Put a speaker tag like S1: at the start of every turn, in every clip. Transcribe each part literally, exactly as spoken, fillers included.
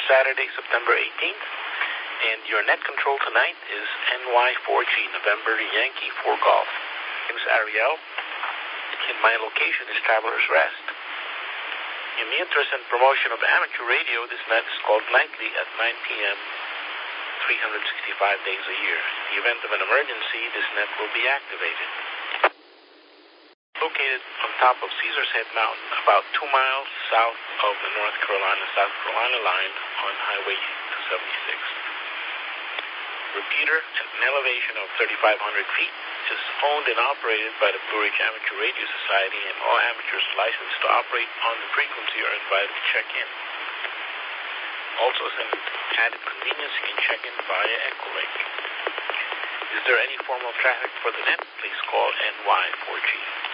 S1: Saturday, September eighteenth. And your net control tonight is N Y four G, November Yankee four Golf. My name is Ariel, and my location is Travelers Rest. In the interest and promotion of amateur radio, this net is called nightly at nine p.m., three hundred sixty-five days a year. In the event of an emergency, this net will be activated. Located on top of Caesars Head Mountain, about two miles south of the North Carolina-South Carolina line on Highway two seventy-six. Repeater at an elevation of thirty-five hundred feet is owned and operated by the Blue Ridge Amateur Radio Society, and all amateurs licensed to operate on the frequency are invited to check in. Also, as an added convenience, you can check in via Equilink. Is there any formal traffic for the net? Please call N Y four G.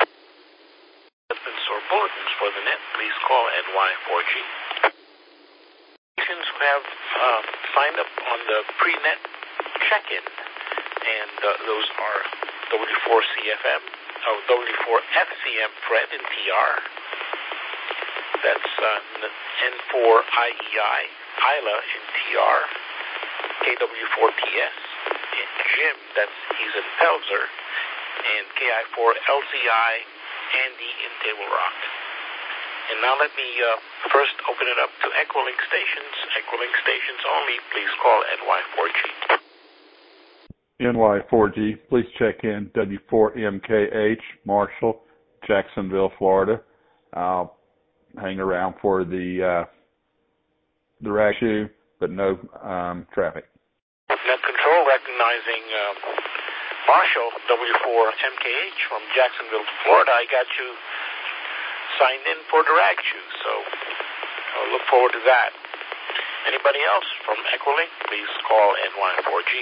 S1: Or bulletins for the net, please call N Y four G. Patients who have uh, signed up on the pre-net check-in, and uh, those are W four C F M, oh, W four F C M Fred in T R. That's uh, N four I E I, Isla in T R. K W four T S in Jim, that's he's in Pelzer. And K I four L C I, Andy in Table Rock. And now let me uh, first open it up to Equilink stations. Equilink stations only, please call N Y four G.
S2: N Y four G, please check in W four M K H, Marshall, Jacksonville, Florida. I'll hang around for the uh, the rag shoe, but no um, traffic.
S1: Net control recognizing uh, Marshall, W four M K H from Jacksonville, Florida. I got you signed in for the rag shoe, so I'll look forward to that. Anybody else from Equilink, please call N Y four G.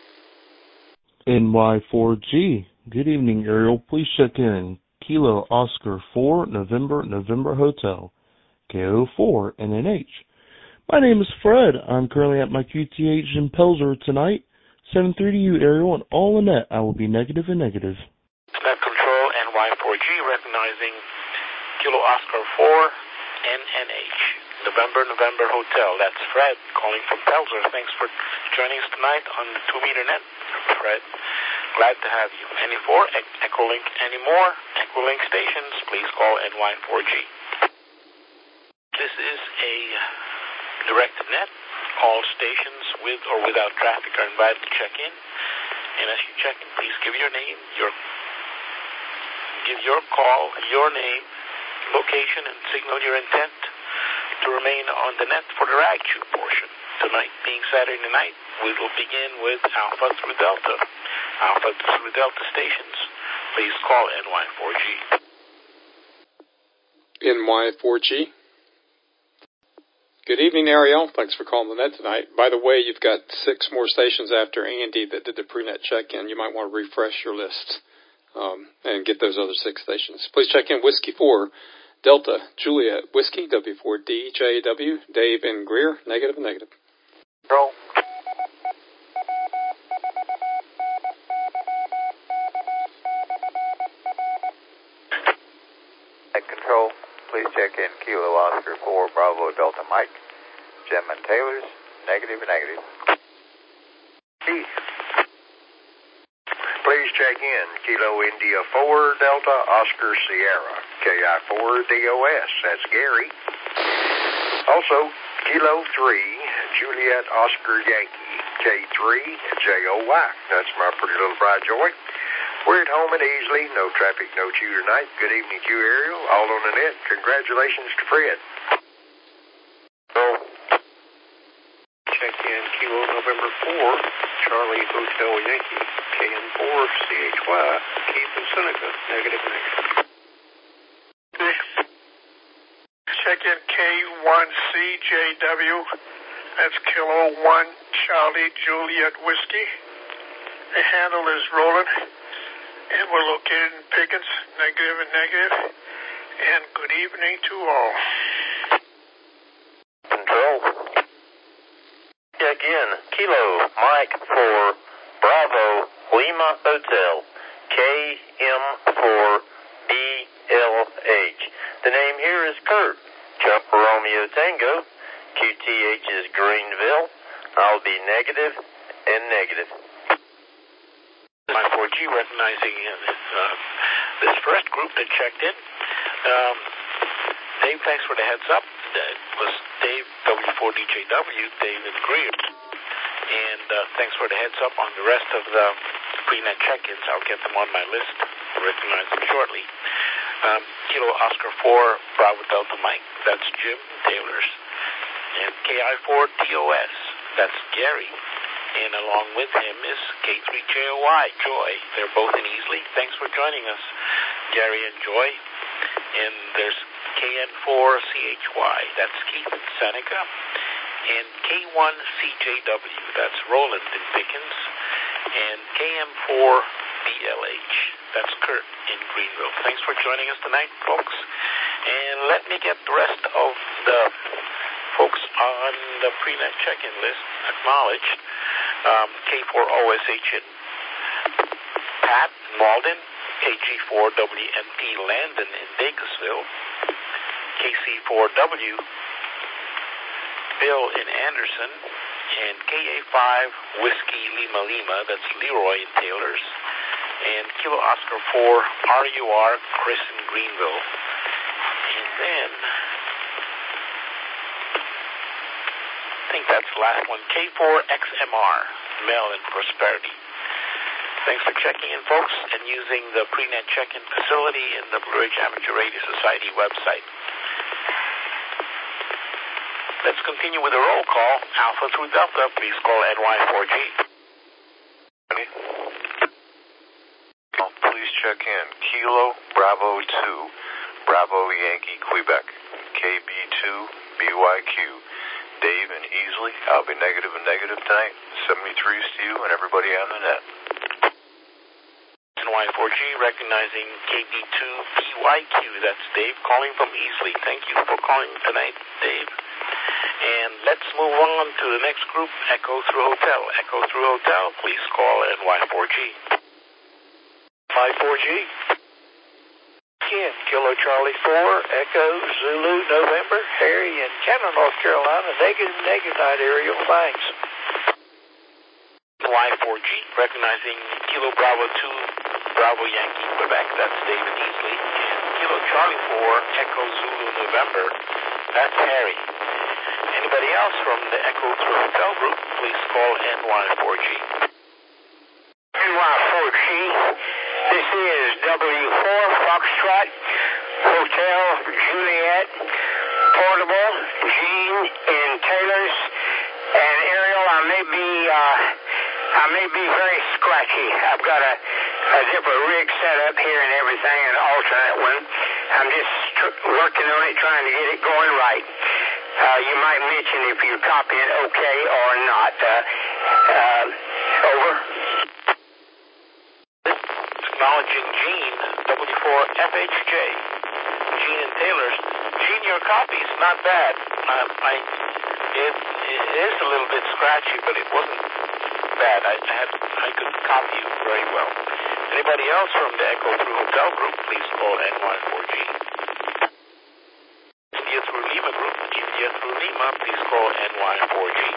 S3: N Y four G. Good evening, Ariel. Please check in. Kilo Oscar four, November, November Hotel. K O four N N H. My name is Fred. I'm currently at my Q T H in Pelzer tonight. seven thirty you, Ariel, and all in net. I will be negative and negative.
S1: Net control N Y four G recognizing Kilo Oscar four N N H. November, November Hotel. That's Fred calling from Pelzer. Thanks for joining us tonight on the two meter net, Fred. Glad to have you. Any four, e- Equilink anymore? Equilink stations, please call N Y four G. This is a directed net. All stations with or without traffic are invited to check in. And as you check in, please give your name, your give your call, your name, location, and signal your intent to remain on the net for the rag shoe portion. Tonight being Saturday night, we will begin with Alpha through Delta. Alpha through Delta stations, please call N Y four G.
S4: N Y four G. Good evening, Ariel. Thanks for calling the net tonight. By the way, you've got six more stations after Andy that did the pre-net check-in. You might want to refresh your list um, and get those other six stations. Please check in Whiskey four, Delta, Juliet, Whiskey, W four D J W, Dave and Greer, negative and negative.
S1: Roll.
S5: Net control, please check in Kilo Oscar four, Bravo Delta Mike, Jim and Taylor's, negative and negative.
S6: Keith, please check in Kilo India four, Delta Oscar Sierra, K I four D O S, that's Gary. Also, Kilo three, Juliet Oscar Yankee, K three J O Y, that's my pretty little bride Joy. We're at home and easily, no traffic, no chew tonight. Good evening to you, Ariel, all on the net. Congratulations to Fred.
S1: Roll. Check in Kilo November four, Charlie Hotel Yankee, K N four C H Y, Keith and Seneca, negative negative.
S7: Check in K one C J W, that's Kilo one Charlie Juliet Whiskey. The handle is rolling, and we're located in Pickens, negative and negative. And good evening to all.
S5: Control. Check in Kilo Mike four, Bravo Lima Hotel, K M four B L H. The name here is Kurt, Jump Romeo Tango,
S8: Q T H is Greenville. I'll be negative and negative.
S1: My four G recognizing this, uh, this first group that checked in. Um, Dave, thanks for the heads up. That was Dave, W four D J W, David Greer. And uh, thanks for the heads up on the rest of the pre-net check-ins. I'll get them on my list. I'll recognize them shortly. Um, Kilo Oscar four, Bravo Delta Mike. That's Jim Taylor's. And K I four T O S. That's Gary. And along with him is K three J O Y, Joy. They're both in Easley. Thanks for joining us, Gary and Joy. And there's K N four C H Y. That's Keith in Seneca. And K one C J W. That's Roland in Pickens. And K M four B L H. That's Kurt in Greenville. Thanks for joining us tonight, folks. And let me get the rest of the folks on the pre-net check-in list acknowledged. Um, K four O S H in Pat Malden, K G four W M T Landon in Dacusville, K C four W Bill in Anderson, and K A five Whiskey Lima Lima, that's Leroy in Taylors, and Kilo Oscar four R U R Chris in Greenville. And then I think that's the last one, K four X M R, Mel in Prosperity. Thanks for checking in, folks, and using the pre-net check-in facility in the Blue Ridge Amateur Radio Society website. Let's continue with a roll call. Alpha through Delta, please call N Y four G.
S9: Please check in. Kilo Bravo two, Bravo Yankee Quebec, K B two B Y Q. Dave and Easley, I'll be negative and negative tonight. seventy-threes to you and everybody on the net.
S1: N Y four G recognizing K B two B Y Q. That's Dave calling from Easley. Thank you for calling tonight, Dave. And let's move on to the next group, Echo Through Hotel. Echo Through Hotel, please call N Y four G.
S10: Y four G. Again, Kilo Charlie four, Echo Zulu November, Harry in Cannon, North Carolina, negative, negative night aerial, thanks.
S1: Y four G recognizing Kilo Bravo two, Bravo Yankee Quebec, that's David Easley, and Kilo Charlie four, Echo Zulu November, that's Harry. Anybody else from the Echo Through Hotel group, please call N Y four G.
S11: N Y four G, this is W four Foxtrot, Hotel Juliet, Portable, Gene in Taylor's, and Ariel, I may be, uh, I may be very scratchy. I've got a, a different rig set up here and everything, an alternate one. I'm just tr- working on it, trying to get it going right. Uh, you might mention if you're copying okay or not. Uh, uh, over.
S1: Acknowledging Gene, W four F H J. Gene and Taylor's. Gene, your copy's not bad. Um, I, it, it is a little bit scratchy, but it wasn't bad. I, I had I could copy you very well. Anybody else from the Echo Through Hotel group, please call N Y four G. India Through Lima group, India Through Lima, please call N Y four G.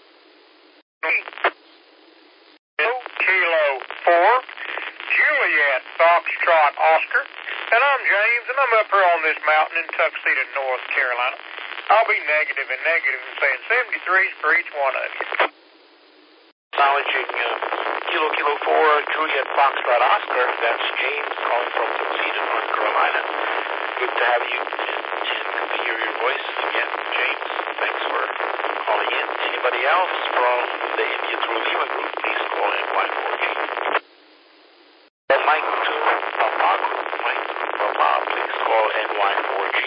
S7: Kilo four, Juliet Foxtrot Oscar, and I'm James, and I'm up here on this mountain in Tuxedo, North Carolina. I'll be negative and negative and saying seventy-threes for each one of you.
S1: Acknowledging uh, Kilo Kilo four, Juliet Foxtrot Oscar, that's James calling from Tuxedo, North Carolina. Good to have you and, and good to hear your voice again, James. Thanks for calling in. Anybody else from the India Through Lima group, please call N Y four G. And Mike to Papa group, Mike to Papa, please call N Y four G.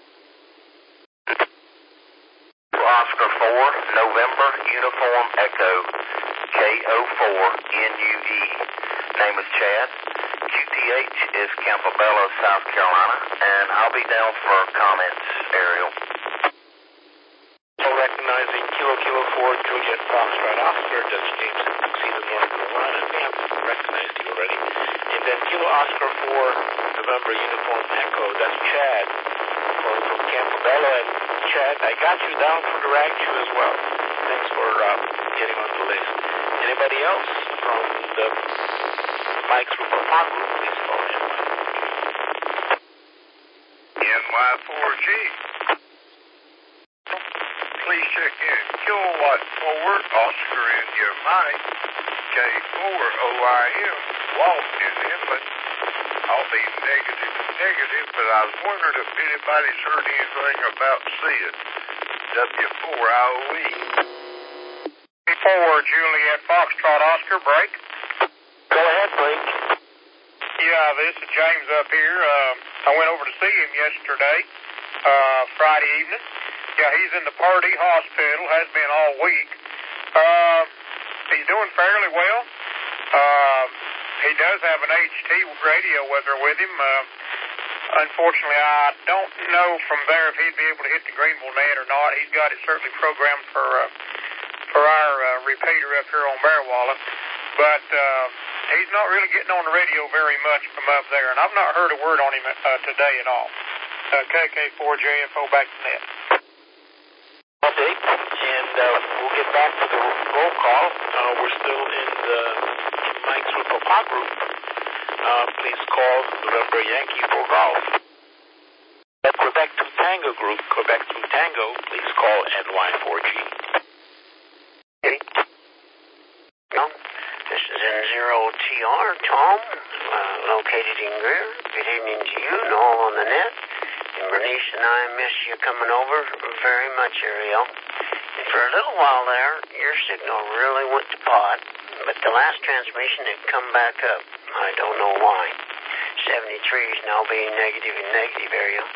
S8: Oscar four, November, Uniform Echo, K O four N U E. Name is Chad. Q T H is Campobello, South Carolina, and I'll be down for comments, Ariel.
S1: So recognizing Kilo Kilo four, Juliet Foxtrot Oscar, that's James in Tuxedo, North Carolina. They have recognized you already. And then Kilo Oscar four, November Uniform Echo, that's Chad calling from Campobello. And Chad, I got you down for the Ragju as well. Thanks for uh, getting on the list. Anybody else from the Mike's Roofer Park group, please call in.
S6: N Y four G. Please check in. Kilowatt forward, Oscar India Mike, K four O I M, Walt in Inlet. I'll be negative negative, but I was wondering if anybody's heard anything about Sid. W four I O E.
S7: four Juliet Foxtrot Oscar, break.
S1: Go ahead, Blake.
S7: Yeah, this is James up here. Um, I went over to see him yesterday, uh, Friday evening. Yeah, he's in the Pardee Hospital, has been all week. Uh, he's doing fairly well. Uh, he does have an H T radio weather with him. Uh, unfortunately, I don't know from there if he'd be able to hit the Greenville net or not. He's got it certainly programmed for uh, for our uh, repeater up here on Bearwalla. But uh, he's not really getting on the radio very much from up there, and I've not heard a word on him uh, today at all. Uh, K K four J F O back to net.
S1: Update, and uh, we'll get back to the roll call. Uh, we're still in the Mike's Roofer Park group. Uh, please call November Yankee for golf. At Quebec two Tango group, Quebec two Tango, please call N Y four G.
S11: Okay. No, this is N zero T R, Tom, uh, located in Greer. Good evening to you and all on the net. And Bernice and I miss you coming over very much, Ariel. And for a little while there, your signal really went to pot, but the last transmission had come back up. I don't know why. seventy-three is now being negative and negative, Ariel.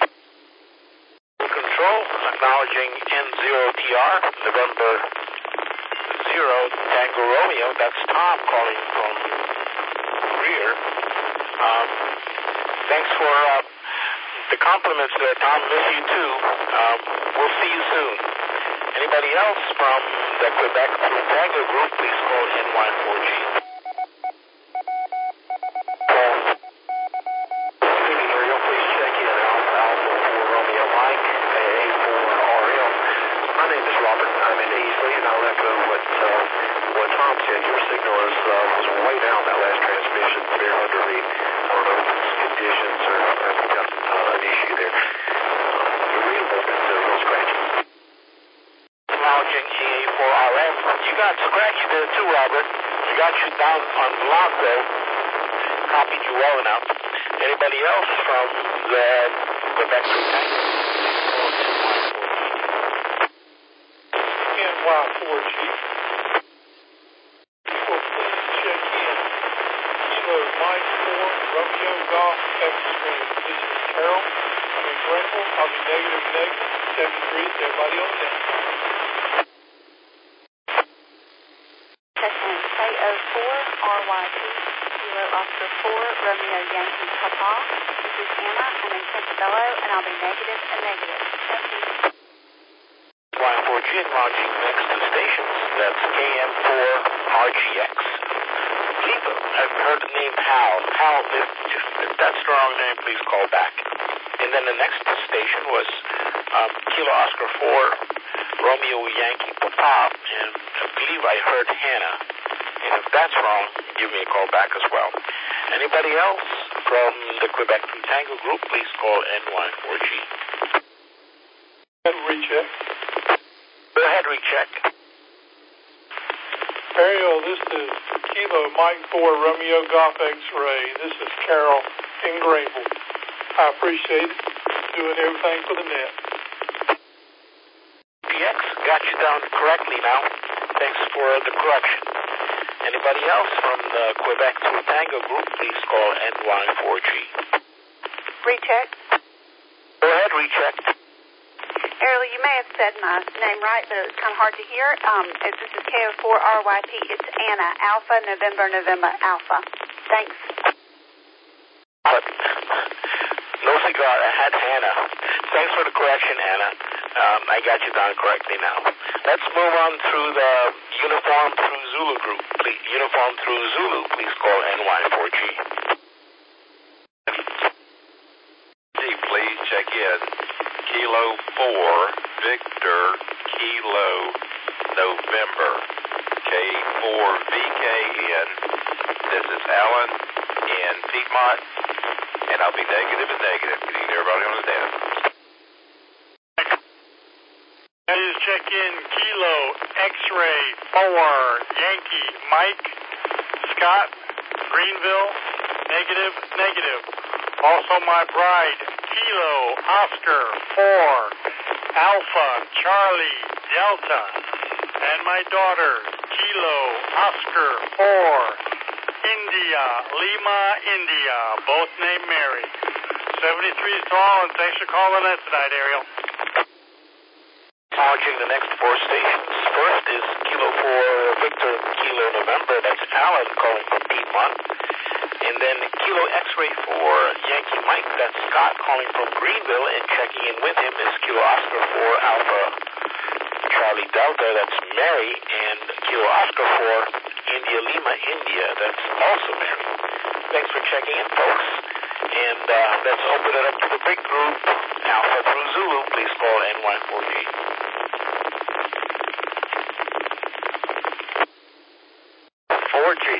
S1: Control, acknowledging N zero T R, November zero Tango Romeo. That's Tom calling from Greer. Um, thanks for uh, the compliments there, Tom. Miss you too. Um, we'll see you soon. Anybody else from the Quebec two Tango group, please call N Y four G. Scratchy there too, Robert. We got you down on Blanco. Copied you well enough. Anybody else from the Quebec two Tango?
S7: N Y four G. Well, please check in. Kilo Mike four, Romeo Golf X-Ray. This is Carol. I'm in Greenville. I'll be negative, negative. seventy-three is everybody on the net.
S12: R Y T, Kilo Oscar four, Romeo Yankee Papa. This is Anna. I'm in Campobello, and I'll be negative and negative. Thank you.
S1: Y four G launching next to stations. That's K M four R G X. Keep it. I've heard the name Hal. Hal, if, if, if that's the wrong name, please call back. And then the next station was um, Kilo Oscar four, Romeo Yankee Papa, and I believe I heard Hannah. And if that's wrong, give me a call back as well. Anybody else from the Quebec two Tango group, please call N Y four G.
S7: Recheck.
S1: Go ahead, recheck.
S7: Ariel, this is Kilo Mike four, Romeo Golf X-Ray. This is Carol in Greenville. I appreciate it. Doing everything for the net.
S1: P X got you down correctly now. Thanks for the correction. Anybody else from the Quebec two Tango group, please call N Y four G.
S12: Recheck.
S1: Go ahead, recheck.
S12: Ariel, you may have said my name right, but it was kind of hard to hear. Um, this is K O four R Y P. It's Anna, Alpha, November, November, Alpha. Thanks.
S1: But, no cigar. I had Hannah. Thanks for the correction, Anna. Um, I got you down correctly now. Let's move on through the Uniform through Zulu group. Please, Uniform through Zulu, please call N Y four G.
S9: G, please check in. Kilo four, Victor, Kilo, November, K four V K N. This is Alan in Piedmont, and I'll be negative and negative. Good evening, everybody on the data.
S7: Please check in Kilo X-Ray four, Yankee Mike, Scott, Greenville, negative, negative. Also my bride, Kilo Oscar four, Alpha Charlie Delta, and my daughter, Kilo Oscar four, India Lima India, both named Mary. seventy-three tall, and thanks for calling us tonight, Ariel.
S1: Launching the next four stations. First is Kilo four, Victor, Kilo November. That's Alan calling from Piedmont. And then Kilo X-Ray four, Yankee Mike. That's Scott calling from Greenville. And checking in with him is Kilo Oscar four, Alpha Charlie Delta. That's Mary. And Kilo Oscar four, India Lima India. That's also Mary. Thanks for checking in, folks. And uh, let's open it up to the big group. Alpha through Zulu. Please call N Y four G.
S6: four G.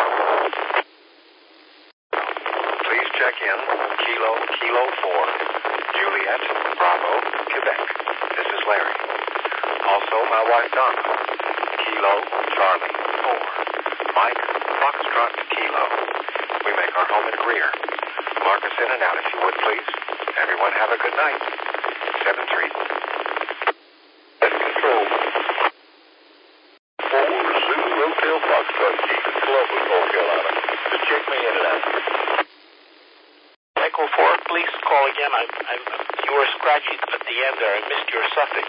S6: Please check in Kilo, Kilo four, Juliet, Bravo, Quebec. This is Larry. Also, my wife Donna. Kilo, Charlie, four, Mike, Foxtrot, Kilo. We make our home in Greer. Mark us in and out if you would, please. Everyone have a good night. seven three.
S9: Control. four, Zulu, Hotel, Foxtrot, Chief, Columbus, North Carolina. Just check me in and out.
S1: Echo four, please call again. I, I, you were scratchy at the end there. I missed your suffix.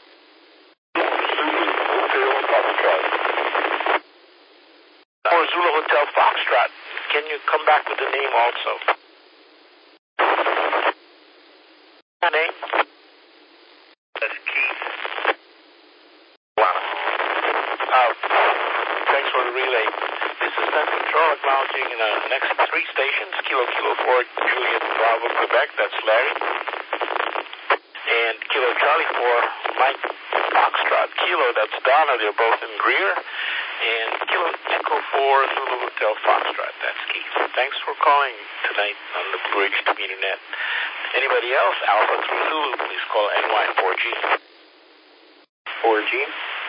S9: Zulu, Hotel, Foxtrot.
S1: Or Zulu Hotel Foxtrot. Can you come back with the name also? Name?
S9: That's Keith.
S1: Uh, thanks for the relay. This is Net Control acknowledging the next three stations. Kilo, Kilo four, Juliet, Bravo, Quebec. That's Larry. And Kilo Charlie four, Mike, Foxtrot. Kilo, that's Donna. They're both in Greer. And Kilo Echo four, Zulu Hotel Foxtrot. That's Keith. Thanks for calling tonight on the Blue Ridge Community Net. Anybody else? Alpha through Zulu, please call N Y four G.
S5: four G.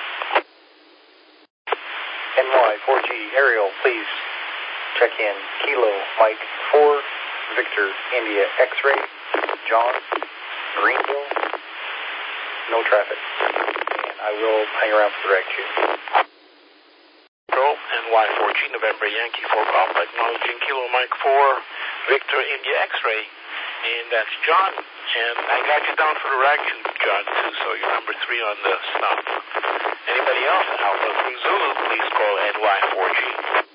S5: N Y four G, Ariel, please check in Kilo Mike four, Victor India X-Ray, John, Greenville, no traffic. And I will hang around for the reg shoot.
S1: Control, N Y four G, November Yankee four, Alpha, acknowledging Kilo Mike four, Victor India X-Ray, and that's John. And I got you down for the rag shoot, John, too, so you're number three on the stop. Anybody else? Alpha through Zulu, please call N Y four G.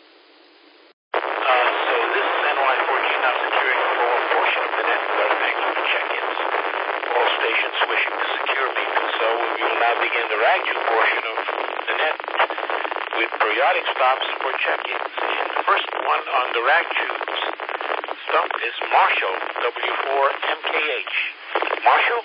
S1: Uh, so this is N Y four G now securing the lower portion of the net with our thank you for check-ins. All stations wishing to secure maintenance, so we will now begin the rag shoot portion of the net with periodic stops for check-ins. And the first one on the rag shoots stump is Marshall, W four M K H. Marshall?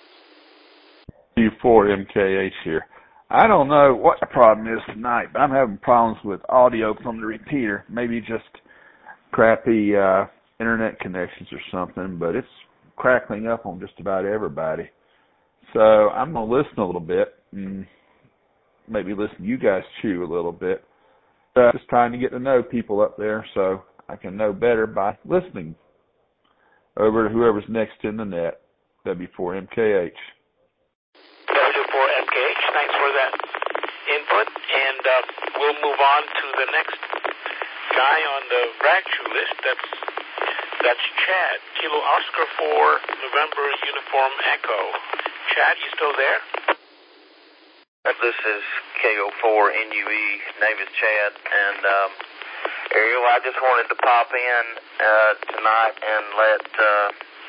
S2: W four M K H here. I don't know what the problem is tonight, but I'm having problems with audio from the repeater. Maybe just crappy uh, internet connections or something, but it's crackling up on just about everybody. So I'm going to listen a little bit and maybe listen to you guys chew a little bit. Uh, just trying to get to know people up there so I can know better by listening over to whoever's next in the net, W four M K H.
S1: W four M K H, thanks for that input. And uh, we'll move on to the next guy on the rag shoe list. That's that's Chad, Kilo Oscar four, November Uniform Echo. Chad, you still there?
S8: This is K O four N U E. Name is Chad. And um, Ariel, I just wanted to pop in uh, tonight and let uh,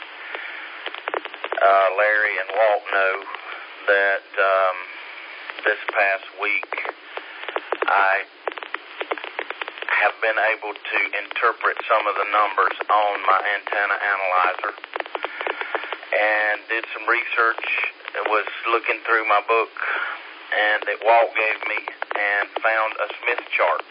S8: uh, Larry and Walt know that um, this past week I have been able to interpret some of the numbers on my antenna analyzer. and did some research, was looking through my book and that Walt gave me and found a Smith chart.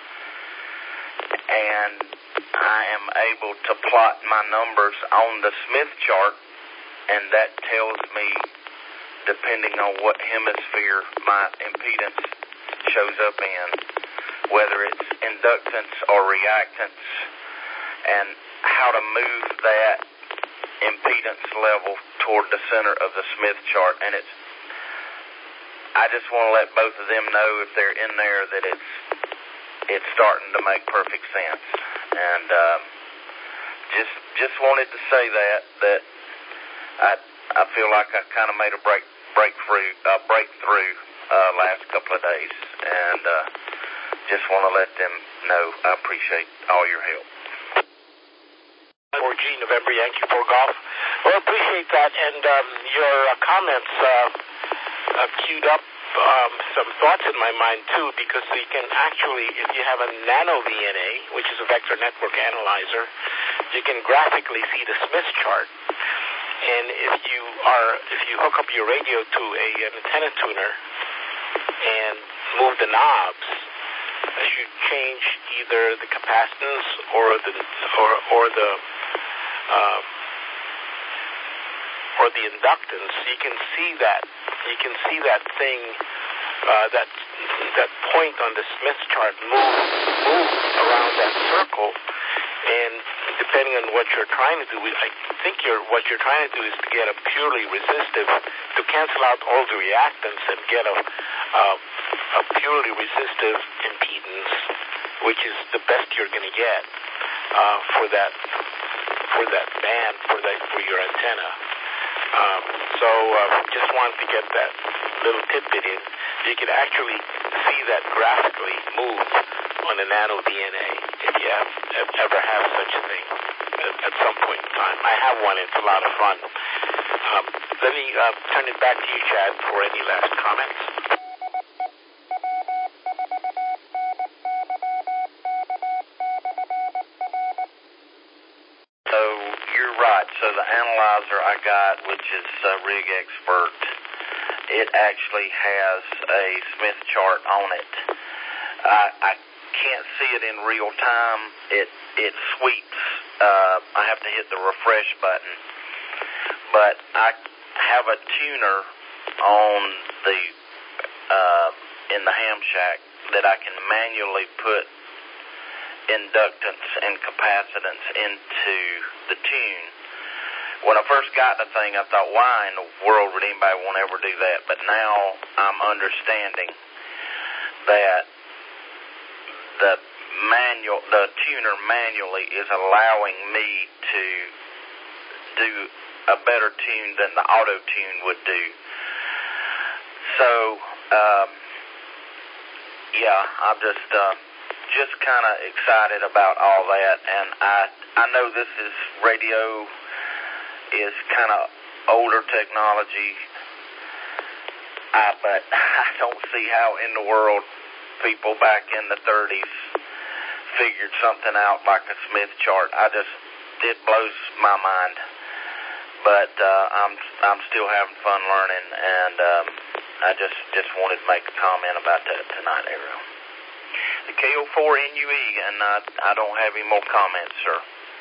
S8: And I am able to plot my numbers on the Smith chart, and that tells me, depending on what hemisphere my impedance shows up in, whether it's inductance or reactance, and how to move that impedance level toward the center of the Smith chart. And it's, I just want to let both of them know, if they're in there, that it's it's starting to make perfect sense. And um, just just wanted to say that that I I feel like I kind of made a break breakthrough uh, breakthrough uh, last couple of days, and uh, just want to let them know I appreciate all your help.
S1: four G November Yankee four Golf. Well, appreciate that, and um, your uh, comments uh, uh, queued up um, some thoughts in my mind too, because you can actually, if you have a nano V N A, which is a vector network analyzer, you can graphically see the Smith chart. And if you are, if you hook up your radio to a, an antenna tuner and move the knobs, as you change either the capacitance or the or or the uh, or the inductance, you can see that you can see that thing uh, that that point on the Smith chart move move around that circle. And depending on what you're trying to do, I think you're, what you're trying to do is to get a purely resistive, to cancel out all the reactance and get a, uh, a purely resistive impedance, which is the best you're going to get uh, for that for that band, for that for your antenna. Um, so uh, just wanted to get that little tidbit in. You can actually see that graphically move on a nano D N A if you have, ever have such a thing at, at some point in time. I have one. It's a lot of fun. Um, let me uh, turn it back to you, Chad, for any last comments.
S8: So you're right. So the analyzer I got, which is uh, Rig Expert, it actually has a Smith chart on it. I, I can't see it in real time. It it sweeps. Uh, I have to hit the refresh button. But I have a tuner on the uh, in the ham shack that I can manually put inductance and capacitance into the tune. When I first got the thing, I thought, why in the world would anybody want to ever do that? But now I'm understanding that the manual, the tuner manually is allowing me to do a better tune than the auto tune would do. So, um, yeah, I'm just uh, just kind of excited about all that, and I I know this is radio. Is kind of older technology, uh, but I don't see how in the world people back in the thirties figured something out like a Smith chart. I just, it blows my mind, but uh, I'm I'm still having fun learning, and um, I just just wanted to make a comment about that tonight, Ariel. The K O four N U E, and uh, I don't have any more comments, sir.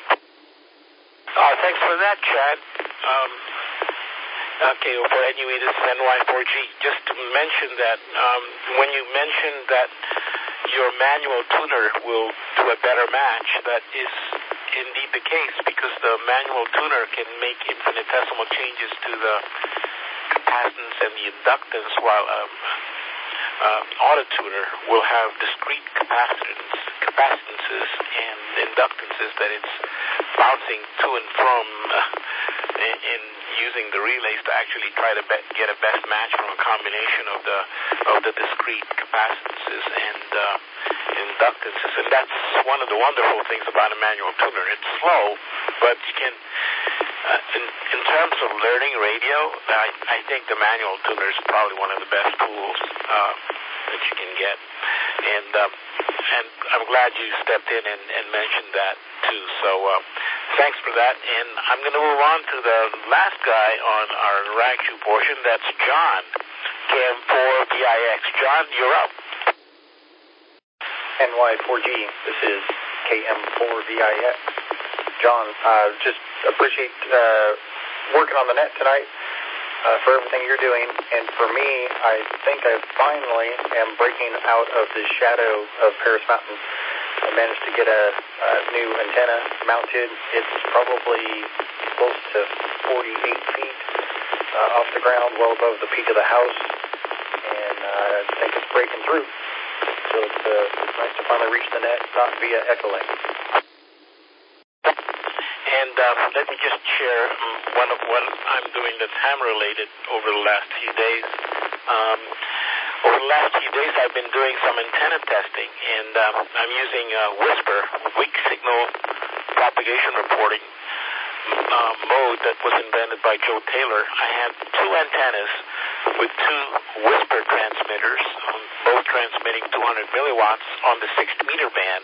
S1: Uh, thanks for that, Chad. Um, okay, well, for N U E, this is N Y four G. Just to mention that um, when you mentioned that your manual tuner will do a better match, that is indeed the case, because the manual tuner can make infinitesimal changes to the capacitance and the inductance, while um, uh, auto tuner will have discrete capacitance, capacitances and inductances that it's bouncing to and from uh, in, in using the relays to actually try to be- get a best match from a combination of the of the discrete capacitances and uh, inductances. And that's one of the wonderful things about a manual tuner. It's slow, but you can, uh, in, in terms of learning radio, I, I think the manual tuner is probably one of the best tools uh, that you can get. And um, and I'm glad you stepped in and, and mentioned that too. So uh, Thanks for that. And I'm going to move on to the last guy on our Ranchu portion. That's John, K M four V I X. John, you're up.
S5: N Y four G, this is K M four V I X. John, uh, just appreciate uh, working on the net tonight uh, for everything you're doing. And for me, I think I finally am breaking out of the shadow of Paris Mountain. I managed to get a, a new antenna mounted. It's probably close to forty-eight feet uh, off the ground, well above the peak of the house. And uh, I think it's breaking through. So it's, uh, it's nice to finally reach the net, not via Echolink.
S1: And uh, let me just share one of what I'm doing that's ham-related over the last few days. Um, over the last few days, I've been doing some antenna testing, and um, I'm using uh, Whisper, weak signal propagation reporting uh, mode that was invented by Joe Taylor. I had two antennas with two Whisper transmitters, um, both transmitting two hundred milliwatts on the six meter band.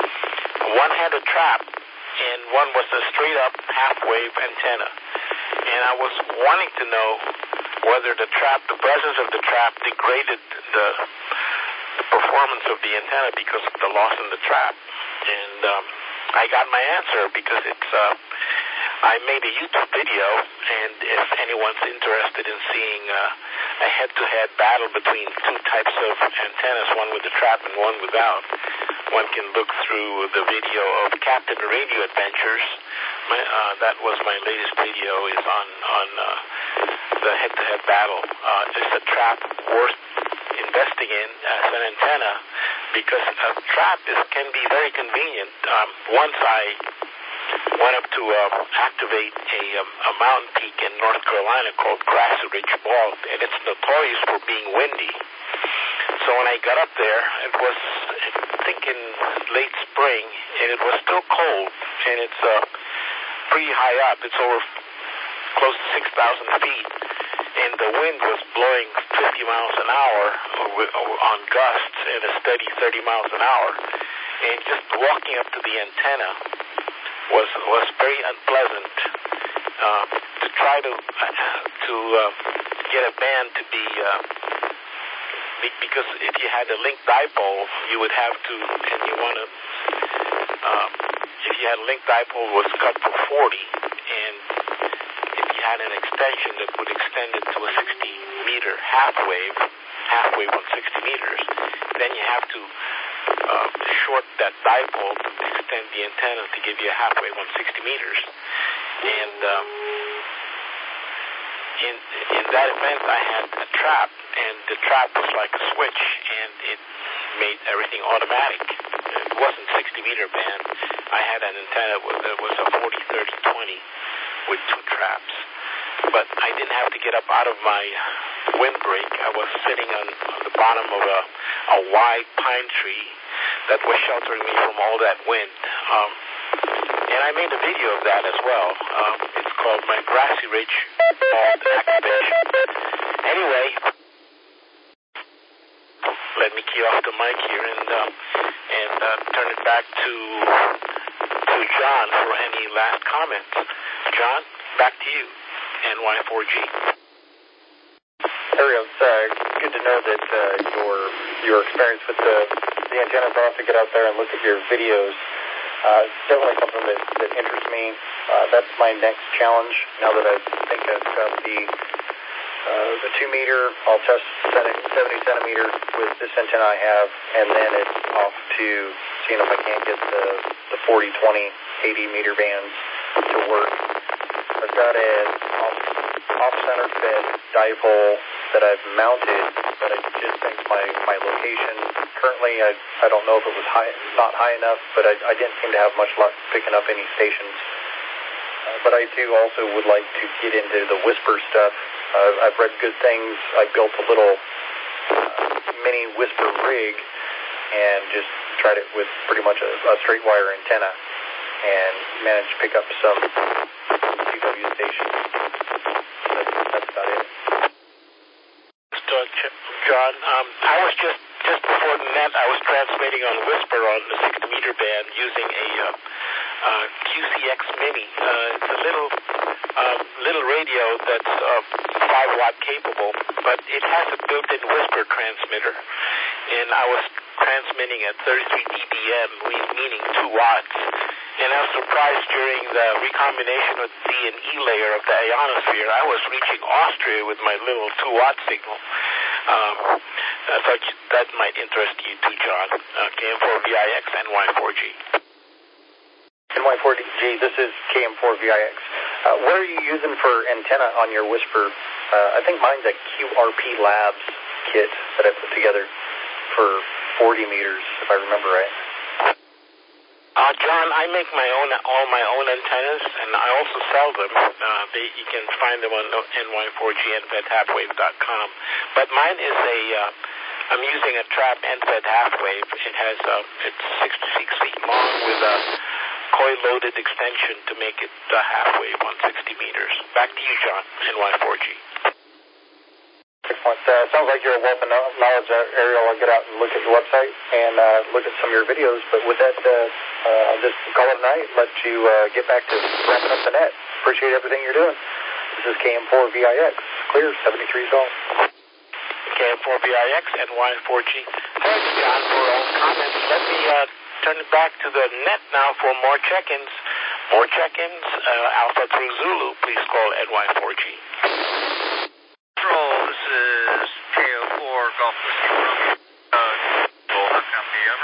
S1: One had a trap, and one was a straight-up half-wave antenna. And I was wanting to know whether the trap, the presence of the trap, degraded the, the performance of the antenna because of the loss in the trap. And um, I got my answer because it's. Uh, I made a YouTube video, and if anyone's interested in seeing uh, a head-to-head battle between two types of antennas, one with the trap and one without, one can look through the video of Captain Radio Adventures. My, uh, that was my latest video, is on, on uh, the head-to-head battle. Uh, is a trap worth investing in as an antenna? Because a trap is, can be very convenient. Um, once I went up to uh, activate a, um, a mountain peak in North Carolina called Grassy Ridge Fault, and it's notorious for being windy. So when I got up there, it was, I think, in late spring, and it was still cold, and it's uh, pretty high up. It's over close to six thousand feet, and the wind was blowing fifty miles an hour on gusts and a steady thirty miles an hour. And just walking up to the antenna was was very unpleasant. Uh, to try to uh, to uh, get a band to be uh, be, because if you had a linked dipole, you would have to, and you want to. Uh, if you had a linked dipole, was cut for forty, and if you had an extension that would extend it to a sixty meter half wave, half wave on sixty meters, then you have to uh, short that dipole to extend the antenna to give you a half wave on sixty meters. And um, in in that event, I had a trap, and the trap was like a switch, and it made everything automatic. It wasn't sixty meter band. I had an antenna that was a forty thirty twenty with two traps. But I didn't have to get up out of my windbreak. I was sitting on, on the bottom of a, a wide pine tree that was sheltering me from all that wind. Um, and I made a video of that as well. Um, it's called My Grassy Ridge Fault Activation. Anyway, let me key off the mic here and uh, and uh, turn it back to to John for any last comments. John, back to you. N Y four G.
S5: Ariel, it's uh, good to know that uh, your your experience with the the antennas. I'll have to get out there and look at your videos. Uh, it's definitely something that, that interests me. Uh, that's my next challenge. Now that I think I've got the uh, the two meter, I'll test seventy centimeter with this antenna I have, and then it's off to seeing if I can't get the the forty, twenty, eighty meter bands to work. I've got an off, off-center fed dipole that I've mounted, but I just think my, my location, currently I I don't know if it was high, not high enough, but I, I didn't seem to have much luck picking up any stations. Uh, but I do also would like to get into the Whisper stuff. Uh, I've read good things. I built a little uh, mini Whisper rig and just tried it with pretty much a, a straight wire antenna and managed to pick up some C W stations. That's, that's about it.
S1: John, um, I was just, just before the net, I was transmitting on Whisper on the sixty meter band using a, uh, a uh, Q C X Mini. Uh, it's a little uh, little radio that's uh, five watt capable, but it has a built-in whisper transmitter, and I was transmitting at thirty-three D B M, meaning two watts. And I was surprised during the recombination of the D and E layer of the ionosphere, I was reaching Austria with my little two watt signal. Um, I thought that might interest you too, John. Uh, K M four V I X, N Y four G.
S5: N Y four G, this is K M four V I X. Uh, what are you using for antenna on your Whisper? Uh, I think mine's a Q R P Labs kit that I put together for forty meters, if I remember right.
S1: Uh, John, I make my own, all my own antennas, and I also sell them. Uh, they, you can find them on N Y four G N Fed halfwave dot com. But mine is a, uh, I'm using a trap N Fed halfwave. It has, uh, it's sixty-six feet long with a coil-loaded extension to make it uh, halfwave on sixty meters. Back to you, John, N Y four G.
S5: Excellent. Uh, sounds like you're a wealth of knowledge, uh, Ariel. I'll get out and look at your website and uh, look at some of your videos. But with that, uh, uh, I'll just call it a night, let you uh, get back to wrapping up the net. Appreciate everything you're doing. This is K M four V I X, clear, seventy-three Golf.
S1: K M four V I X, N Y four G. Thanks, John, for all the comments. Let me uh, turn it back to the net now for more check-ins. More check-ins, uh, Alpha through Zulu. Please call N Y four G.
S13: Control, this is K O four Golf Whiskey Romeo. Uh, how company, over?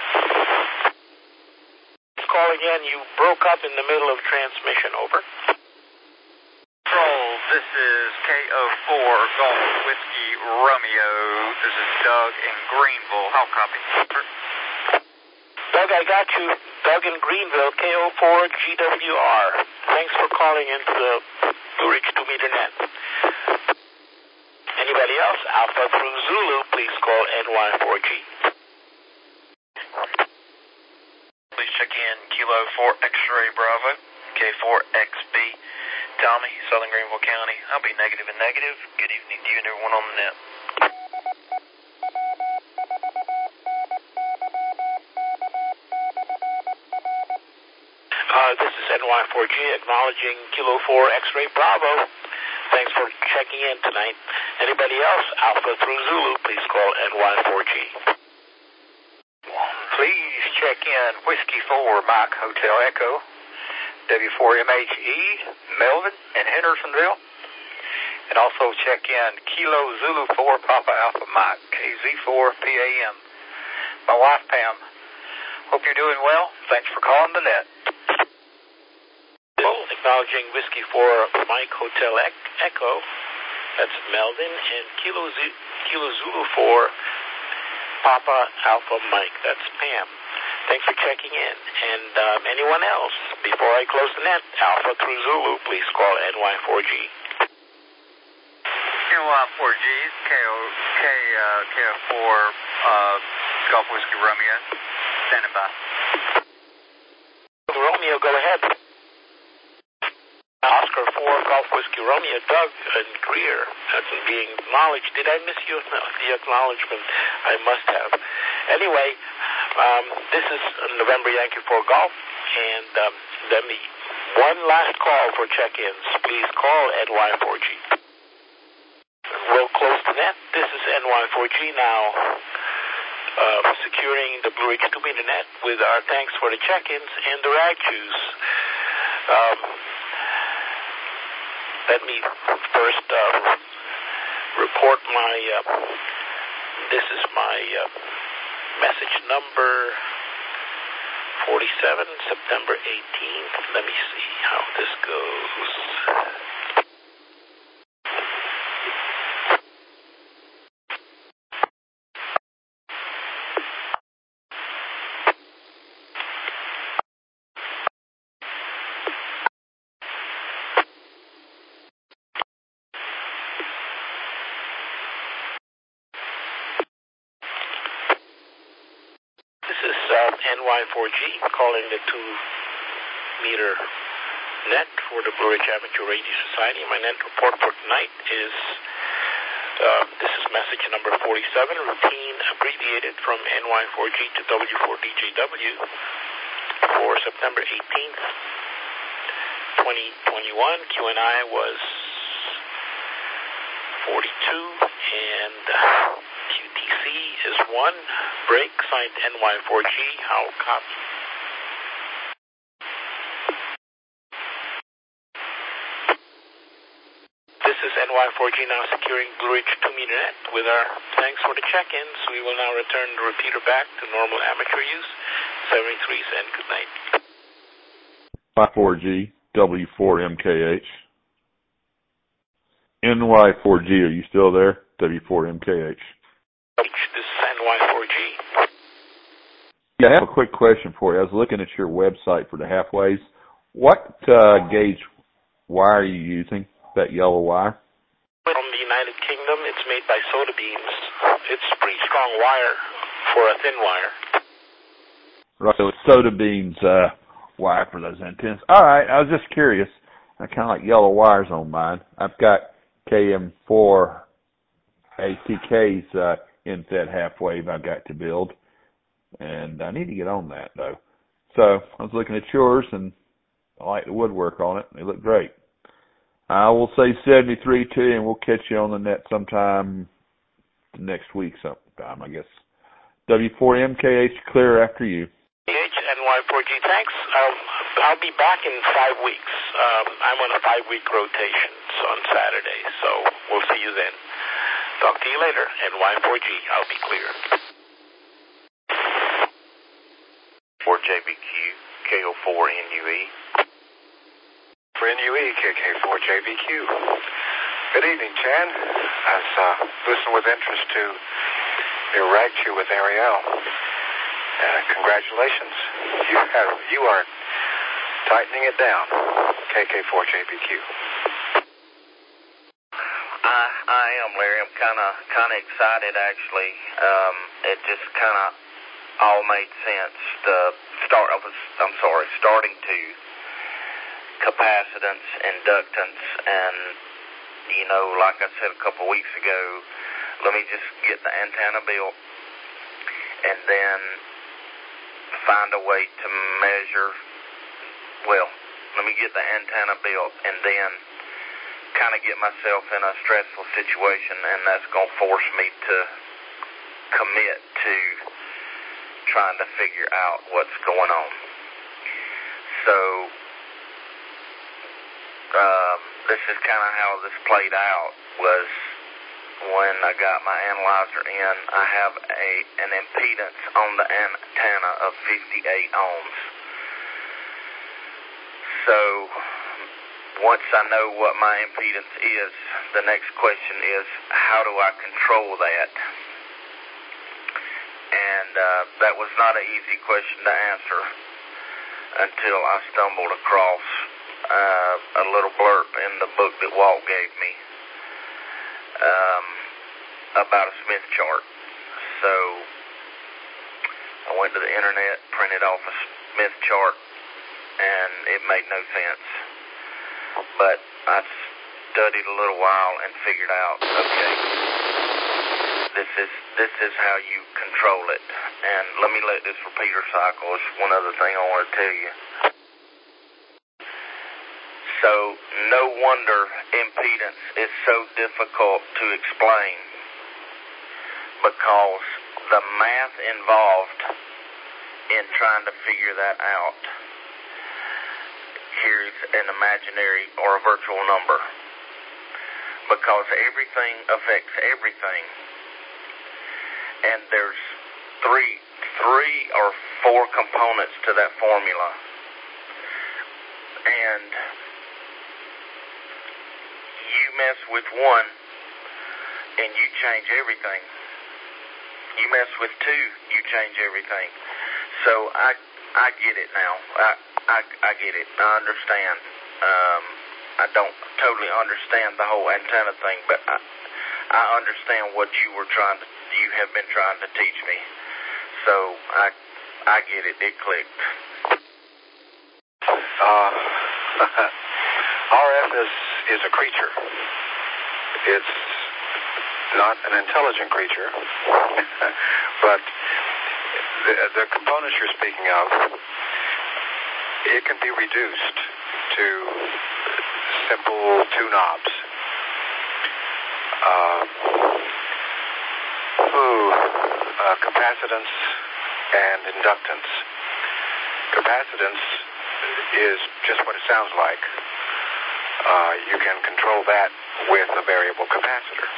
S1: Call again. You broke up in the middle of transmission, over.
S13: Control, this is K O four Golf Whiskey Romeo. This is Doug in Greenville. How copy, over?
S1: Doug, I got you. Doug in Greenville, K O four G W R. Thanks for calling into the Blue Ridge two meter net. Anybody else? Alpha through Zulu, please call N Y four G.
S14: Please check in Kilo four X-Ray Bravo, K four X B. Tommy, Southern Greenville County. I'll be negative and negative. Good evening to you and everyone on the net.
S1: Uh, this is N Y four G acknowledging Kilo four X-Ray Bravo. Thanks for checking in tonight. Anybody else? Alpha through Zulu, please call N Y four G.
S5: Please check in Whiskey four Mike Hotel Echo, W four M H E, Melvin and Hendersonville. And also check in Kilo Zulu four Papa Alpha Mike, K Z four P A M. My wife Pam, hope you're doing well. Thanks for calling the net.
S1: Acknowledging Whiskey four Mike Hotel Echo, that's Melvin, and Kilo, Z- Kilo Zulu four Papa Alpha Mike, that's Pam. Thanks for checking in. And um, anyone else? Before I close the net, Alpha through Zulu, please call N Y four G.
S13: N Y four G, K O, K, uh, K O four uh, Golf Whiskey Romeo, standing by.
S1: Romeo, go ahead. Oscar four Golf Whiskey Romeo, Doug and Greer, that's being acknowledged. Did I miss you the acknowledgement? I must have. Anyway, um, this is November Yankee four Golf, and um, let me, one last call for check-ins. Please call N Y four G. We'll close the net. This is N Y four G now, uh, securing the Blue Ridge two meter net with our thanks for the check-ins and the rag juice. Um, Let me first uh, report my, uh, this is my uh, message number forty-seven, September eighteenth. Let me see how this goes. N Y four G calling the two meter net for the Blue Ridge Amateur Radio Society. My net report for tonight is, uh, this is message number forty-seven, routine abbreviated from N Y four G to W four D J W. for September eighteenth, twenty twenty-one. Q N I was forty-two, and Q T C is one. Break, signed N Y four G. How copy? This is N Y four G now securing Blue Ridge two meter net with our thanks for the check-ins. We will now return the repeater back to normal amateur use. seventy-threes and good night.
S2: Y four G, W four M K H. N Y four G, are you still there? W four M K H.
S1: This is N Y four G.
S2: Yeah, I have a quick question for you. I was looking at your website for the halfways. What uh, gauge wire are you using? That yellow wire?
S1: From the United Kingdom, it's made by Soda Beams. It's pretty strong wire for a thin wire.
S2: Right, so it's Soda Beams uh, wire for those antennas. All right, I was just curious. I kind of like yellow wires on mine. I've got K M four A T K's uh, inset half wave I've got to build, and I need to get on that though. So I was looking at yours, and I like the woodwork on it. They look great. I will say seventy-three to you, and we'll catch you on the net sometime next week, sometime I guess. W four M K H, clear after you.
S1: H N Y four G, thanks. I'll, I'll be back in five weeks. Um, I'm on a five-week rotation on Saturday, so we'll see you then. Talk to you later. N Y four G, I'll be clear.
S8: For J B Q, K O four N U E.
S6: For N U E, K K four J B Q. Good evening, Chan. I was uh, listening with interest to your rag-chew with Ariel. Uh, congratulations. You, have, you are tightening it down. K K four J B Q.
S8: I, I am, Larry. I'm kind of kind of excited, actually. Um, it just kind of all made sense. The start, I was, I'm sorry, starting to capacitance, inductance, and, you know, like I said a couple weeks ago, let me just get the antenna built and then find a way to measure, well, let me get the antenna built and then kind of get myself in a stressful situation, and that's going to force me to commit to trying to figure out what's going on. So, Um, this is kind of how this played out, was when I got my analyzer in, I have a an impedance on the antenna of fifty-eight ohms. So once I know what my impedance is, the next question is, how do I control that? And uh, that was not an easy question to answer until I stumbled across Uh, a little blurb in the book that Walt gave me um, about a Smith chart. So I went to the internet, printed off a Smith chart, and it made no sense. But I studied a little while and figured out, okay, this is this is how you control it. And let me let this repeater cycle. It's one other thing I want to tell you. So, no wonder impedance is so difficult to explain, because the math involved in trying to figure that out. Here's an imaginary or a virtual number, because everything affects everything. And there's three, three or four components to that formula. And you mess with one, and you change everything. You mess with two, you change everything. So I I get it now. I I, I get it. I understand. Um, I don't totally understand the whole antenna thing, but I I understand what you were trying to you have been trying to teach me. So I I get it. It clicked.
S6: Uh, R F is is a creature. It's not an intelligent creature, but the, the components you're speaking of it can be reduced to simple two knobs. Uh, ooh, uh, capacitance and inductance. Capacitance is just what it sounds like. Uh, you can control that with a variable capacitor.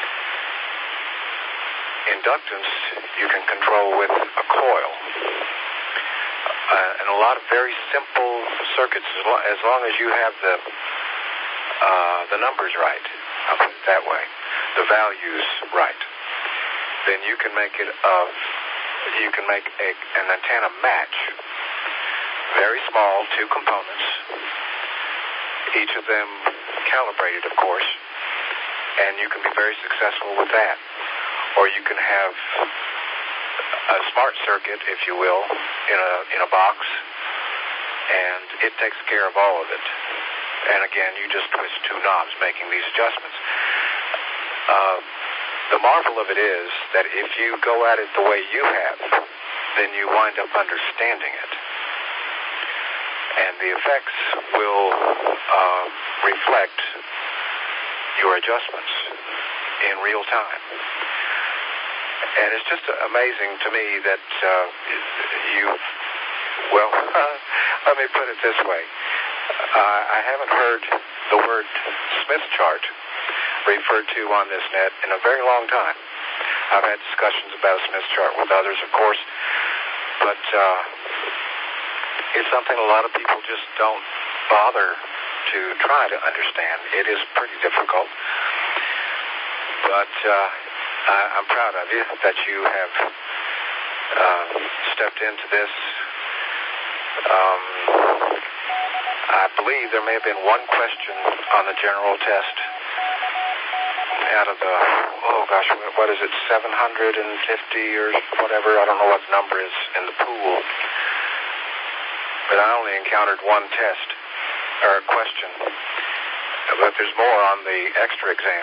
S6: Inductance you can control with a coil. Uh, and a lot of very simple circuits, as, lo- as long as you have the uh, the numbers right, I'll put it that way, the values right, then you can make it of, you can make a, an antenna match. Very small, two components, each of them calibrated, of course, and you can be very successful with that. Or you can have a smart circuit, if you will, in a in a box, and it takes care of all of it. And again, you just twist two knobs making these adjustments. Uh, the marvel of it is that if you go at it the way you have, then you wind up understanding it. And the effects will uh, reflect your adjustments in real time. And it's just amazing to me that uh, you, well, let me put it this way. Uh, I haven't heard the word Smith chart referred to on this net in a very long time. I've had discussions about a Smith chart with others, of course, but uh, it's something a lot of people just don't bother to try to understand. It is pretty difficult, but uh, I, I'm proud of you that you have uh, stepped into this. Um, I believe there may have been one question on the general test out of the, oh gosh, what is it, seven hundred fifty or whatever, I don't know what the number is in the pool, but I only encountered one test, or a question, but there's more on the extra exam.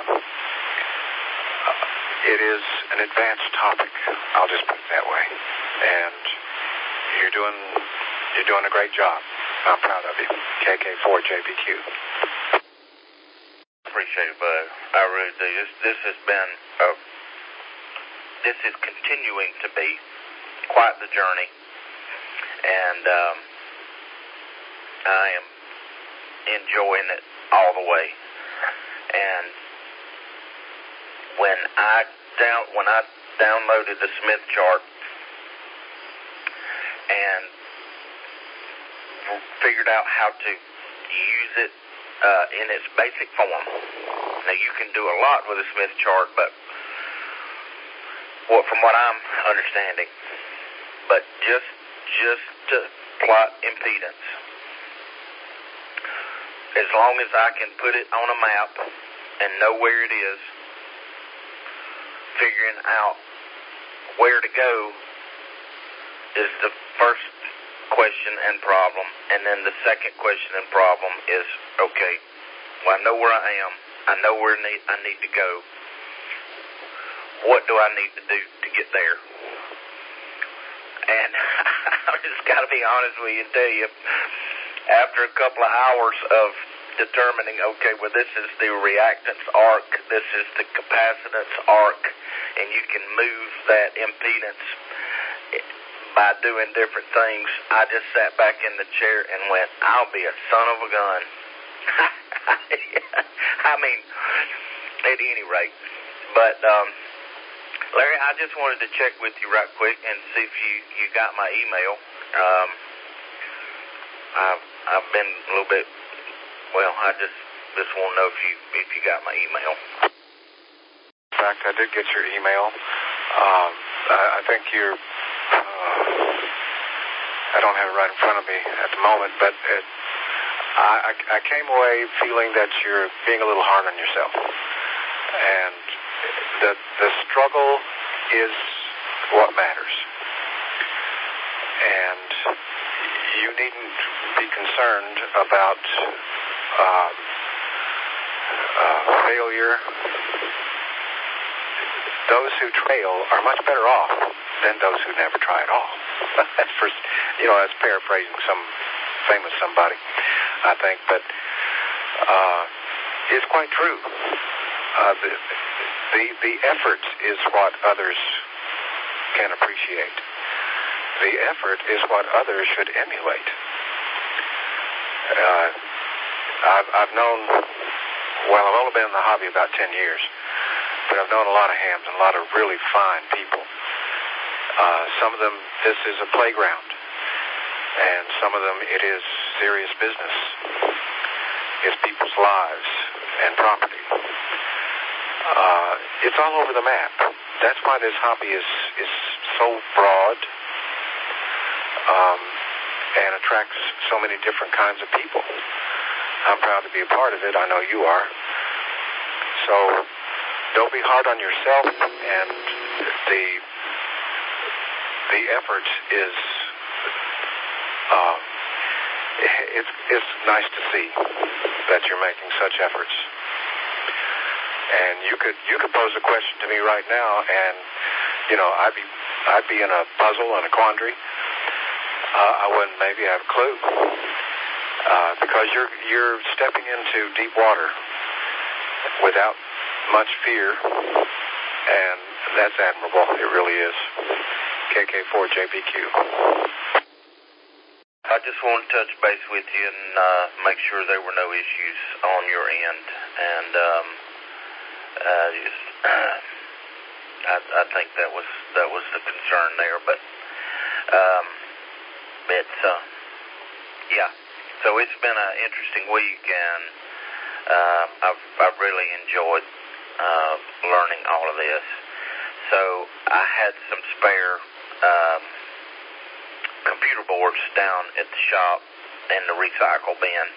S6: It is an advanced topic, I'll just put it that way, and you're doing, you're doing a great job. I'm proud of you. K K four J B Q.
S8: Appreciate it, bud. I really do. This, this has been, a, this is continuing to be quite the journey, and um, I am enjoying it all the way. And when I down when I downloaded the Smith chart and figured out how to use it uh, in its basic form. Now you can do a lot with a Smith chart, but what from what I'm understanding, but just just to plot impedance, as long as I can put it on a map and know where it is, figuring out where to go is the first question and problem, and then the second question and problem is, okay, well, I know where I am, I know where need, I need to go, what do I need to do to get there? And I just got to be honest with you and tell you, after a couple of hours of determining, okay, well, this is the reactance arc, this is the capacitance arc, and you can move that impedance by doing different things, I just sat back in the chair and went, I'll be a son of a gun. I mean, at any rate. But, um, Larry, I just wanted to check with you right quick and see if you, you got my email. Um, I've, I've been a little bit, well, I just, just want to know if you, if you got my email.
S6: In fact, I did get your email. Um, I, I think you're, uh, I don't have it right in front of me at the moment, but it, I, I came away feeling that you're being a little hard on yourself. And the, the struggle is what matters. And you needn't be concerned about uh, uh, failure. Those who trail are much better off than those who never try at all. That's for, you know, that's paraphrasing some famous somebody, I think, but uh, it's quite true. Uh, the, the the effort is what others can appreciate. The effort is what others should emulate. Uh, I've, I've known, well, I've only been in the hobby about ten years, but I've known a lot of hams and a lot of really fine people. Uh, some of them, this is a playground, and some of them, it is serious business. It's people's lives and property. Uh, it's all over the map. That's why this hobby is, is so broad um, and attracts so many different kinds of people. I'm proud to be a part of it. I know you are. So don't be hard on yourself, and the the effort is uh, it's it's nice to see that you're making such efforts. And you could you could pose a question to me right now, and you know I'd be I'd be in a puzzle and a quandary. Uh, I wouldn't maybe have a clue uh, because you're you're stepping into deep water without much fear, and that's admirable. It really is. K K four J B Q.
S8: I just want to touch base with you and uh, make sure there were no issues on your end, and. Um, Uh, just, uh, I, I think that was that was the concern there, but um, it's uh, yeah. So it's been an interesting week, and uh, I've I've really enjoyed uh, learning all of this. So I had some spare um, computer boards down at the shop in the recycle bin.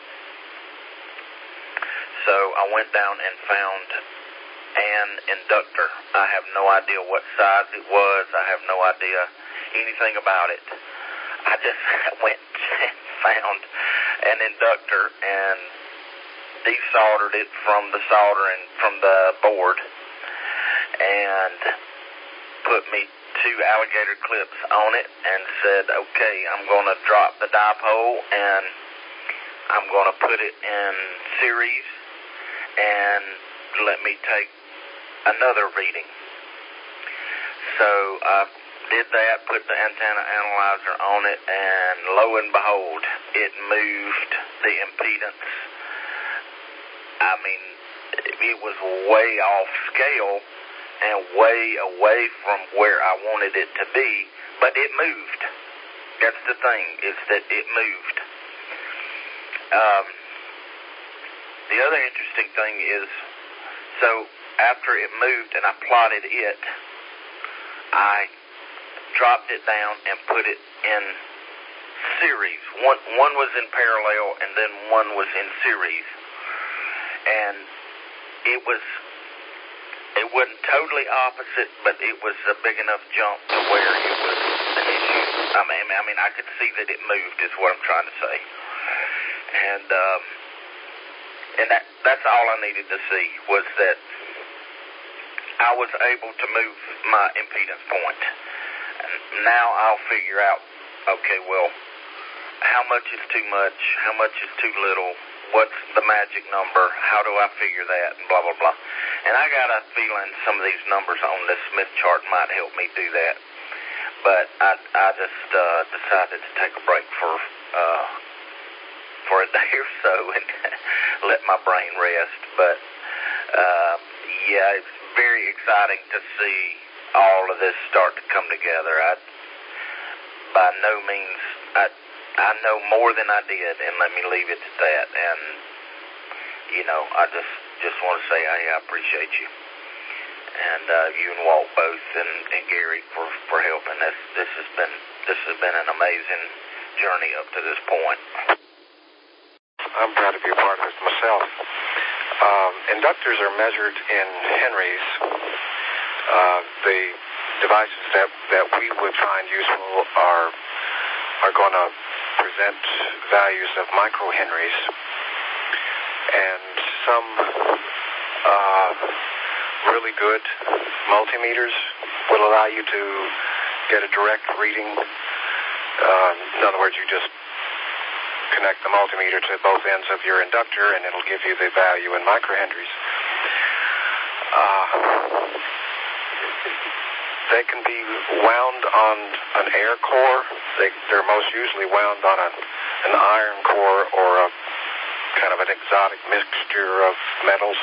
S8: So I went down and found an inductor. I have no idea what size it was. I have no idea anything about it. I just went and found an inductor and desoldered it from the soldering from the board and put me two alligator clips on it and said, okay, I'm going to drop the dipole and I'm going to put it in series and let me take another reading. So I did that, put the antenna analyzer on it, and lo and behold, it moved the impedance. I mean, it was way off scale and way away from where I wanted it to be, but it moved. That's the thing, is that it moved. Um, the other interesting thing is, so after it moved and I plotted it, I dropped it down and put it in series. One one was in parallel and then one was in series. And it was it wasn't totally opposite, but it was a big enough jump to where it was an issue. I mean, I mean, I could see that it moved is what I'm trying to say. And um, and that that's all I needed to see was that I was able to move my impedance point. And now I'll figure out, okay, well, how much is too much? How much is too little? What's the magic number? How do I figure that? And blah, blah, blah. And I got a feeling some of these numbers on this Smith chart might help me do that. But I, I just uh, decided to take a break for uh, for a day or so and let my brain rest. But, uh, yeah, it's very exciting to see all of this start to come together. I, by no means, I, I know more than I did, and let me leave it at that. And, you know, I just, just want to say, hey, I appreciate you. And uh, you and Walt both, and, and Gary for, for helping. This, this has been this has been an amazing journey up to this point.
S6: I'm proud to be a part of this myself. Um, inductors are measured in Henrys. Uh, the devices that, that we would find useful are are going to present values of microhenries, and some uh, really good multimeters will allow you to get a direct reading. Uh, in other words, you just connect the multimeter to both ends of your inductor, and it'll give you the value in microhenries. Uh, they can be wound on an air core. They, they're most usually wound on a, an iron core or a kind of an exotic mixture of metals.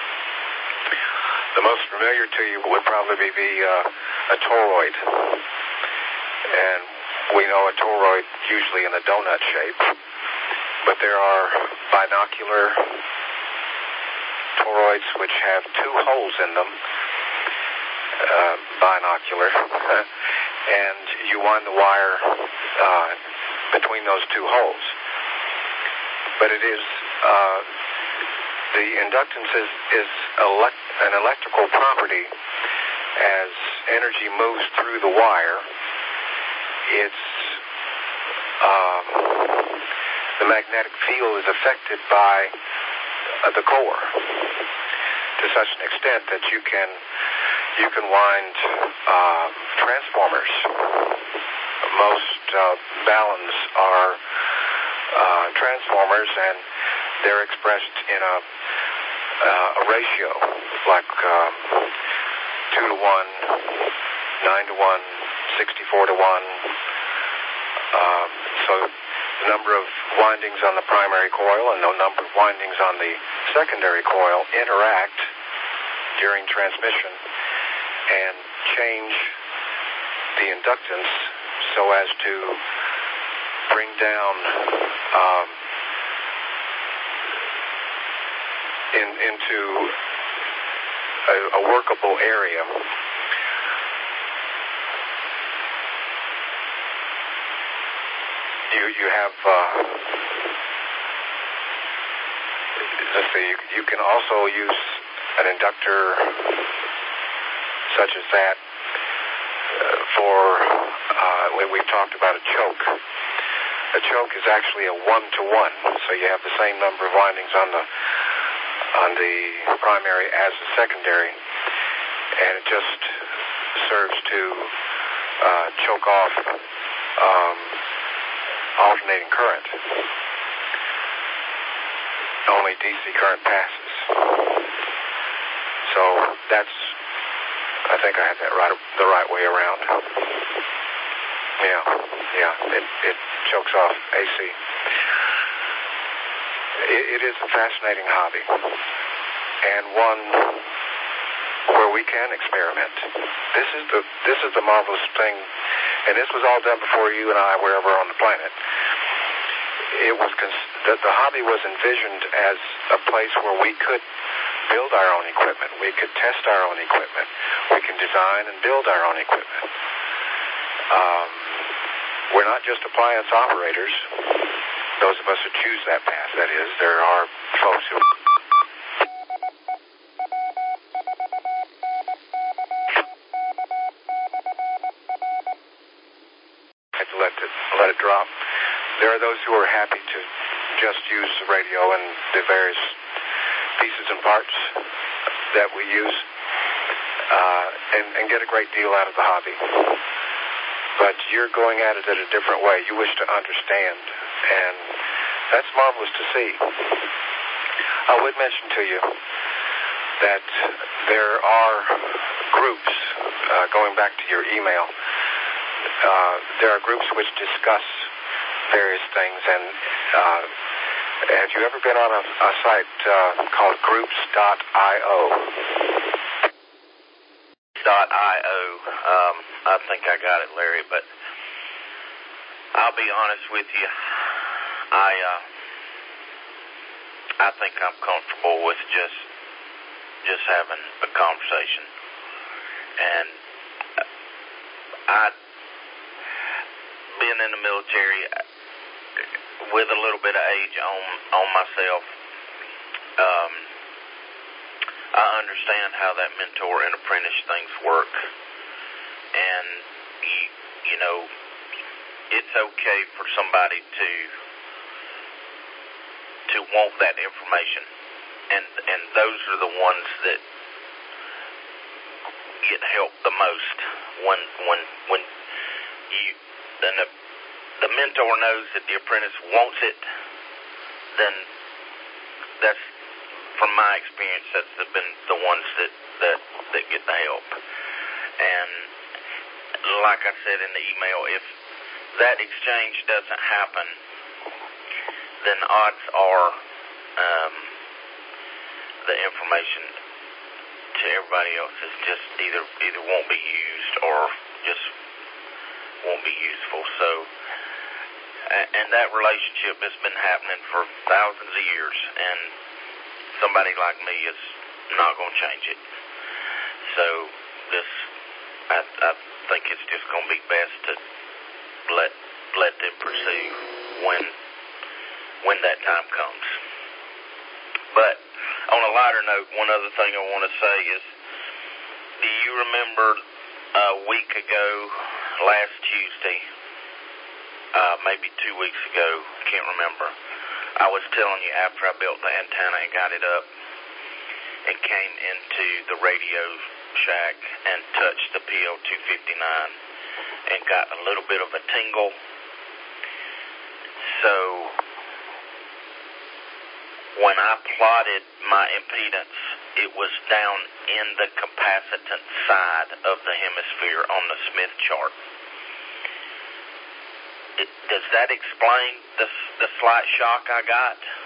S6: The most familiar to you would probably be uh, a toroid. And we know a toroid usually in a donut shape, but there are binocular toroids which have two holes in them, uh, binocular, and you wind the wire uh, between those two holes. But it is, uh, the inductance is, is elect, an electrical property. As energy moves through the wire, it's, um, the magnetic field is affected by uh, the core to such an extent that you can, you can wind uh, transformers. Most uh, balance are uh, transformers, and they're expressed in a, uh, a ratio, like um, two to one, nine to one, sixty-four to one. Um, so the number of windings on the primary coil and the number of windings on the secondary coil interact during transmission and change the inductance so as to bring down um, in, into a, a workable area. You you have uh, let's see. You, you can also use an inductor such as that uh, for uh, when we've talked about a choke. A choke is actually a one-to-one, so you have the same number of windings on the on the primary as the secondary, and it just serves to uh, choke off um, alternating current. Only D C current passes. So that's, I think I had that right the right way around. Yeah, yeah, it, it chokes off A C. It, it is a fascinating hobby, and one where we can experiment. This is the this is the marvelous thing, and this was all done before you and I were ever on the planet. It was cons- the, the hobby was envisioned as a place where we could build our own equipment. We could test our own equipment. We can design and build our own equipment. Um, we're not just appliance operators. Those of us who choose that path, that is, there are folks who had to let it, let it drop. There are those who are happy to just use the radio and the various pieces and parts that we use uh, and, and get a great deal out of the hobby. But you're going at it in a different way. You wish to understand, and that's marvelous to see. I would mention to you that there are groups, uh, going back to your email, uh, there are groups which discuss various things, and uh, have you ever been on a, a site uh, called groups dot io?
S8: .io. Um, I think I got it, Larry, but I'll be honest with you. I uh, I think I'm comfortable with just just having a conversation, and I, being in the military with a little bit of age on on myself, um, I understand how that mentor and apprentice things work, and you, you know, it's okay for somebody to to want that information, and and those are the ones that get help the most when when when you and the the the mentor knows that the apprentice wants it, then that's, from my experience, that's been the ones that, that, that get the help. And like I said in the email, if that exchange doesn't happen, then odds are um, the information to everybody else is just either either won't be used or just won't be useful. So, and that relationship has been happening for thousands of years, and somebody like me is not going to change it. So this, I, I think it's just going to be best to let let them pursue when when that time comes. But on a lighter note, one other thing I want to say is, do you remember a week ago, last Tuesday, uh, maybe two weeks ago, I can't remember, I was telling you after I built the antenna and got it up and came into the radio shack and touched the P L two fifty-nine and got a little bit of a tingle. So when I plotted my impedance, it was down in the capacitance side of the hemisphere on the Smith chart. It, does that explain the, the slight shock I got?